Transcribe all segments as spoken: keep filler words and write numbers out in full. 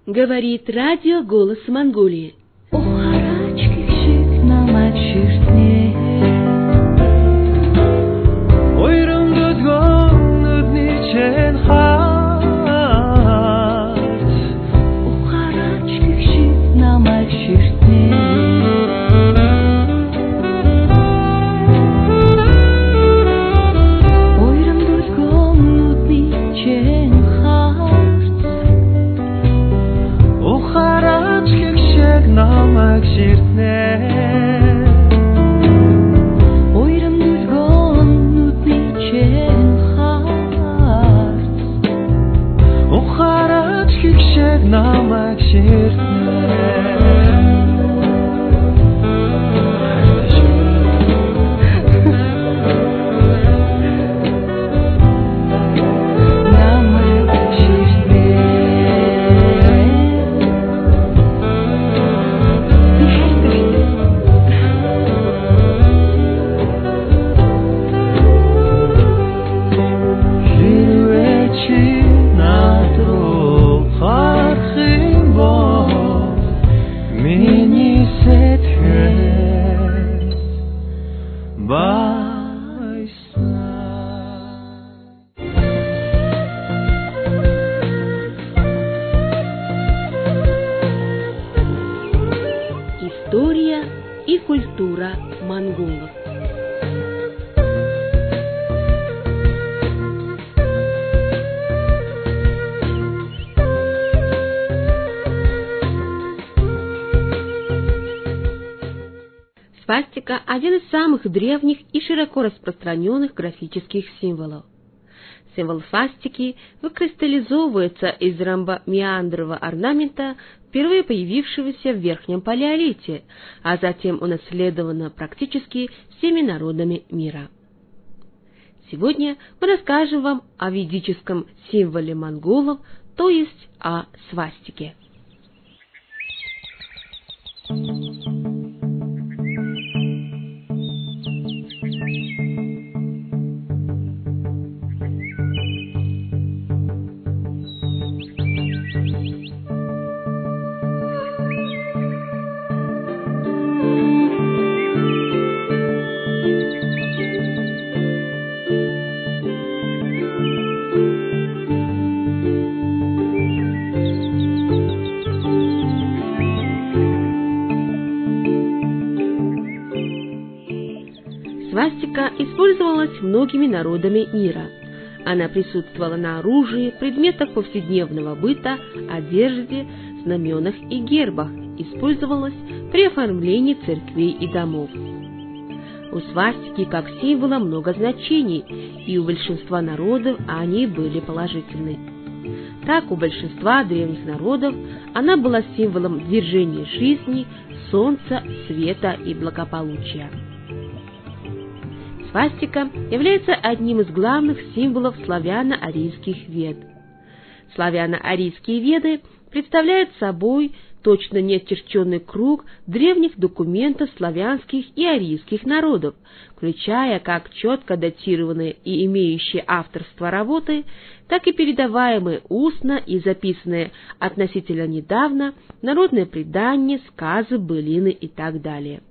Говорит радио «Голос Монголии». История и культура монголов. Свастика – один из самых древних и широко распространенных графических символов. Символ свастики выкристаллизовывается из ромбомеандрового орнамента, впервые появившегося в Верхнем Палеолите, а затем унаследовано практически всеми народами мира. Сегодня мы расскажем вам о ведическом символе монголов, то есть о свастике. Свастика использовалась многими народами мира. Она присутствовала на оружии, предметах повседневного быта, одежде, знаменах и гербах, использовалась при оформлении церквей и домов. У свастики как символа много значений, и у большинства народов они были положительны. Так, у большинства древних народов она была символом движения жизни, солнца, света и благополучия. Свастика является одним из главных символов славяно-арийских вед. Славяно-арийские веды представляют собой точно неочерченный круг древних документов славянских и арийских народов, включая как четко датированные и имеющие авторство работы, так и передаваемые устно и записанные относительно недавно народные предания, сказы, былины и так далее.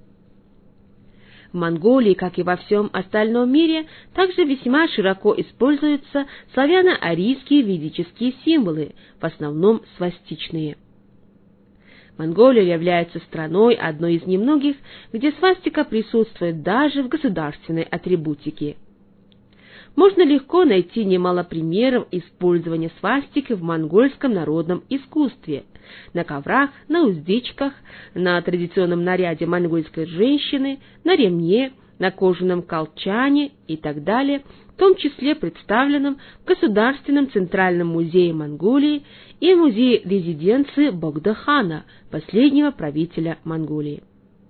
В Монголии, как и во всем остальном мире, также весьма широко используются славяно-арийские ведические символы, в основном свастичные. Монголия является страной одной из немногих, где свастика присутствует даже в государственной атрибутике. Можно легко найти немало примеров использования свастики в монгольском народном искусстве, на коврах, на уздечках, на традиционном наряде монгольской женщины, на ремне, на кожаном колчане и так далее, в том числе представленном в Государственном центральном музее Монголии и музее резиденции Богдахана, последнего правителя Монголии.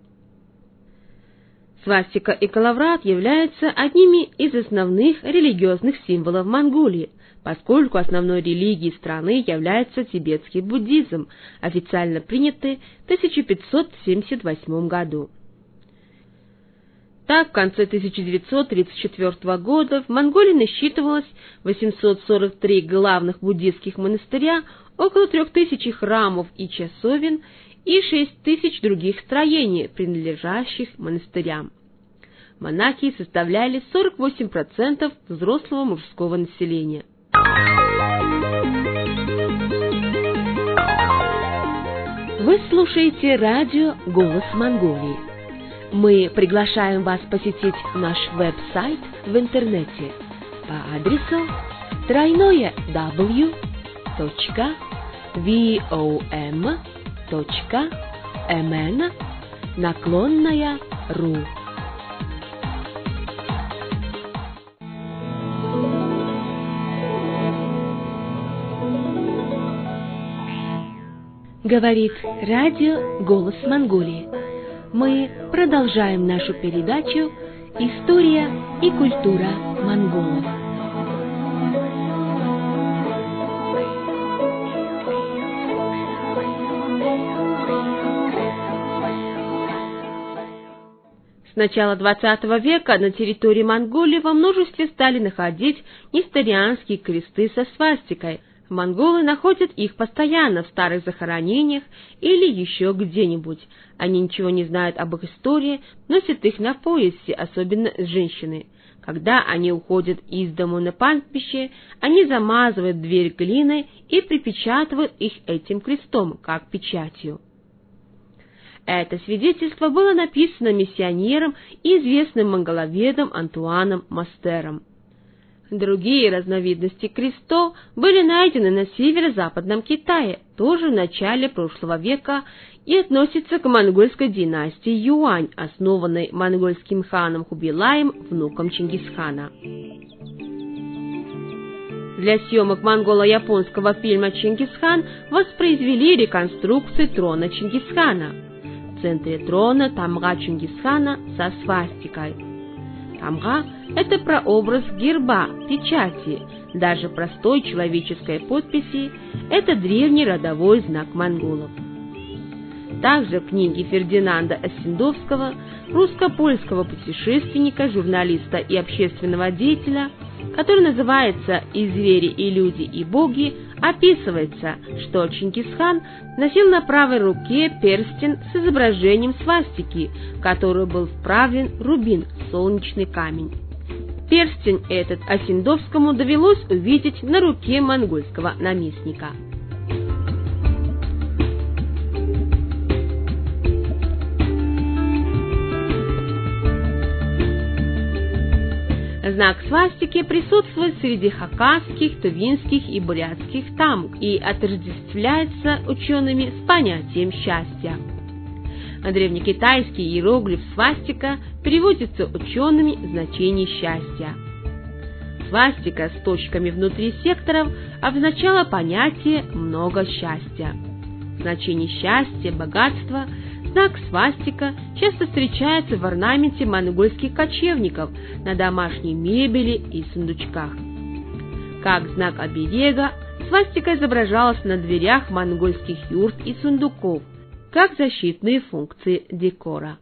Свастика и калаврат являются одними из основных религиозных символов Монголии, поскольку основной религией страны является тибетский буддизм, официально принятый в тысяча пятьсот семьдесят восьмом году. Так, в конце тысяча девятьсот тридцать четвёртого года в Монголии насчитывалось восемьсот сорок три главных буддийских монастыря, около трех тысяч храмов и часовен и шесть тысяч других строений, принадлежащих монастырям. Монахи составляли сорок восемь процентов взрослого мужского населения. Вы слушаете радио «Голос Монголии». Мы приглашаем вас посетить наш веб-сайт в интернете по адресу тройное дабл ю точка вом точка мн наклонная ру. Говорит радио «Голос Монголии». Мы продолжаем нашу передачу «История и культура монголов». С начала двадцатого века на территории Монголии во множестве стали находить несторианские кресты со свастикой. Монголы находят их постоянно в старых захоронениях или еще где-нибудь. Они ничего не знают об их истории, носят их на поясе, особенно женщины. Когда они уходят из дому на пастбище, они замазывают дверь глиной и припечатывают их этим крестом, как печатью. Это свидетельство было написано миссионером и известным монголоведом Антуаном Мастером. Другие разновидности крестов были найдены на северо-западном Китае, тоже в начале прошлого века, и относятся к монгольской династии Юань, основанной монгольским ханом Хубилаем, внуком Чингисхана. Для съемок монголо-японского фильма «Чингисхан» воспроизвели реконструкцию трона Чингисхана. В центре трона тамга Чингисхана со свастикой. Тамга – это прообраз герба, печати, даже простой человеческой подписи – это древний родовой знак монголов. Также в книге Фердинанда Осендовского, русско-польского путешественника, журналиста и общественного деятеля, который называется «И звери, и люди, и боги», описывается, что Чингисхан носил на правой руке перстень с изображением свастики, в который был вправлен рубин, солнечный камень. Перстень этот Осендовскому довелось увидеть на руке монгольского наместника. Знак свастики присутствует среди хакасских, тувинских и бурятских тамг и отождествляется учеными с понятием счастья. Древнекитайский иероглиф свастика переводится учеными в значение счастья. Свастика с точками внутри секторов обозначала понятие «много счастья». Значение счастья, богатства. Знак свастика часто встречается в орнаменте монгольских кочевников на домашней мебели и сундучках. Как знак оберега, свастика изображалась на дверях монгольских юрт и сундуков, как защитные функции декора.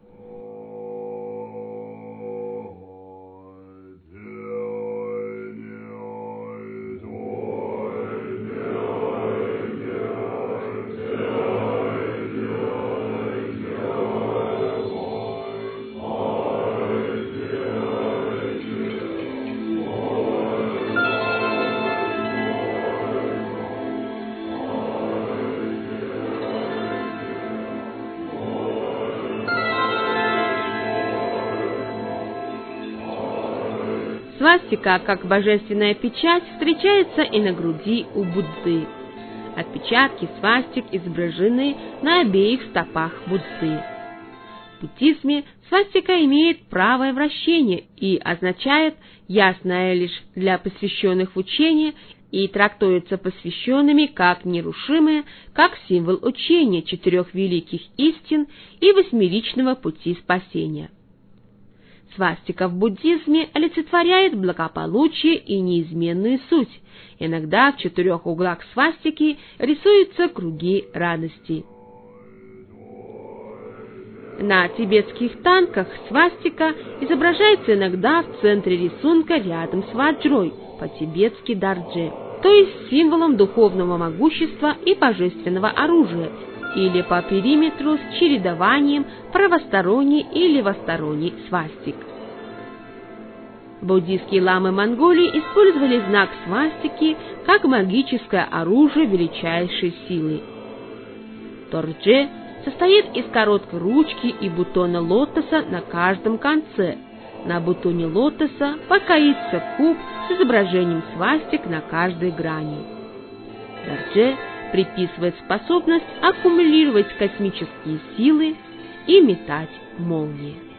Свастика, как божественная печать, встречается и на груди у Будды. Отпечатки свастик изображены на обеих стопах Будды. В буддизме свастика имеет правое вращение и означает ясное лишь для посвященных в учение и трактуется посвященными как нерушимое, как символ учения четырех великих истин и восьмеричного пути спасения. Свастика в буддизме олицетворяет благополучие и неизменную суть. Иногда в четырех углах свастики рисуются круги радости. На тибетских танках свастика изображается иногда в центре рисунка рядом с ваджрой, по-тибетски дардже, то есть символом духовного могущества и божественного оружия, или по периметру с чередованием правосторонней и левосторонней свастик. Буддийские ламы Монголии использовали знак свастики как магическое оружие величайшей силы. Торчжэ состоит из короткой ручки и бутона лотоса на каждом конце. На бутоне лотоса покоится куб с изображением свастик на каждой грани. Торчжэ приписывает способность аккумулировать космические силы и метать молнии.